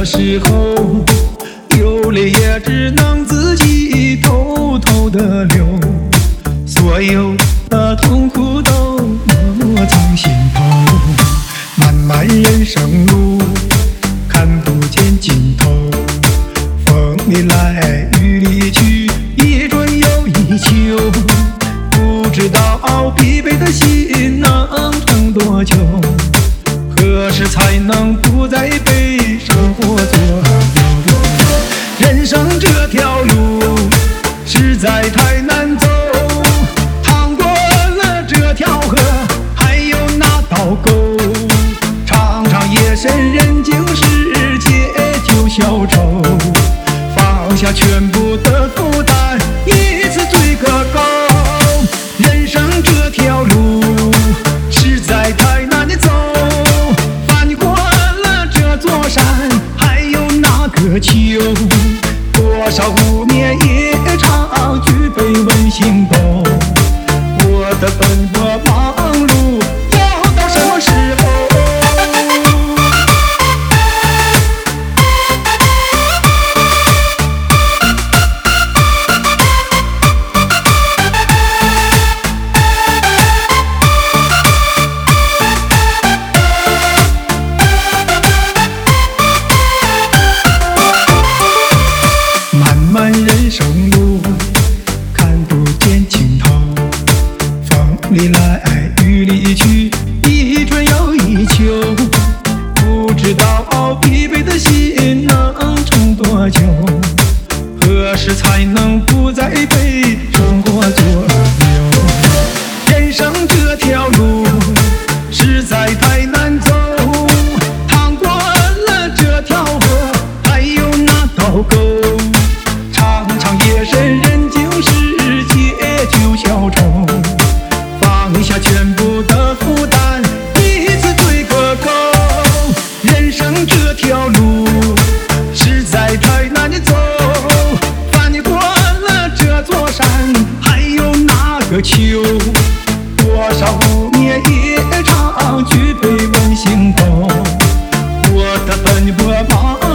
时候，流泪也只能自己偷偷的流，所有的痛苦都抹从心头。漫漫人生路，看不见尽头，风里来雨里去，一春又一秋。不知道疲惫的心能撑多久，何时才能不再被生活左右？人生这条路实在太难走，趟过了这条河，还有那道沟。常常夜深人静时，借酒消愁，放下全部的负担，一次对个够。人生这条路实在太难走，翻过了这座山，还有那个秋。多少无眠夜长，举杯问星斗。我的奔波忙碌要到什么时候？人生路看不见尽头，风里来雨里去，一春又一秋。不知道疲惫的心能撑多久，何时才能不再被生活左右？人生这条路实在太难走，趟过了这条河，还有那道沟。夜深人静时，借酒消愁，放下全部的负担，一次对个够。人生这条路实在太难走，翻过了这座山，还有那个秋。多少无眠夜长，举杯问星斗。我的奔波忙